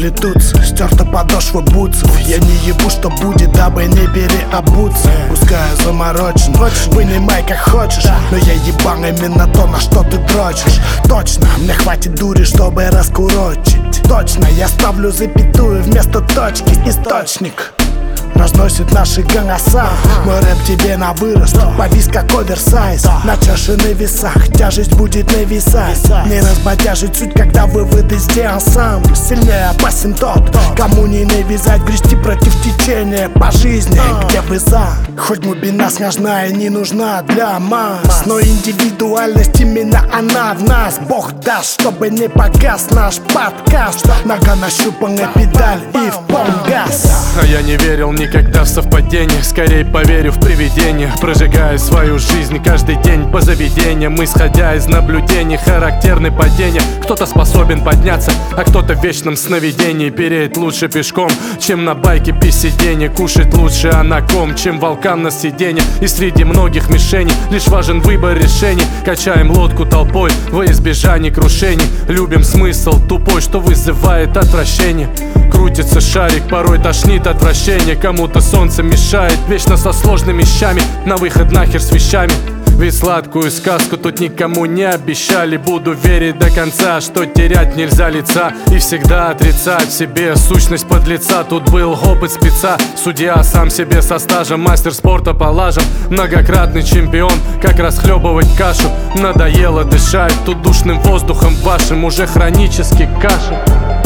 плетутся, стерта подошва бутсов. Я не ебу, что будет, дабы не переобуться. Пускай заморочен, вынимай как хочешь, но я ебан именно то, на что ты дрочишь. Точно, мне хватит дури, чтобы раскурочить. Точно, я ставлю запятую вместо точки. Источник разносит наши голоса. Мой рэп тебе на вырост, повис как оверсайз. На чаше на весах, тяжесть будет нависать. Не разбодяжить суть, когда выводы сделан сам. Сильнее опасен тот, кому не навязать. Грести против течения по жизни, где вы за. Хоть глубина сложная не нужна для масс, но индивидуальность именно она в нас. Бог даст, чтобы не погас наш подкаст. Нога нащупана педаль и в полгаз. А я не верил никогда в совпадение, скорее поверю в привидение. Прожигая свою жизнь каждый день по заведениям, исходя из наблюдений, характерны падения. Кто-то способен подняться, а кто-то в вечном сновидении. Переть лучше пешком, чем на байке без сиденья. Кушать лучше анаком, чем волкам на сиденье. И среди многих мишеней лишь важен выбор решений. Качаем лодку толпой во избежание крушений. Любим смысл тупой, что вызывает отвращение. Крутится шарик, порой тошнит отвращение. Кому-то солнце мешает, вечно со сложными щами. На выход нахер с вещами. Ведь сладкую сказку тут никому не обещали. Буду верить до конца, что терять нельзя лица. И всегда отрицать в себе сущность подлеца. Тут был опыт спеца, судья сам себе со стажем. Мастер спорта по лажам, многократный чемпион. Как расхлебывать кашу, надоело дышать тут душным воздухом вашим. Уже хронически кашель.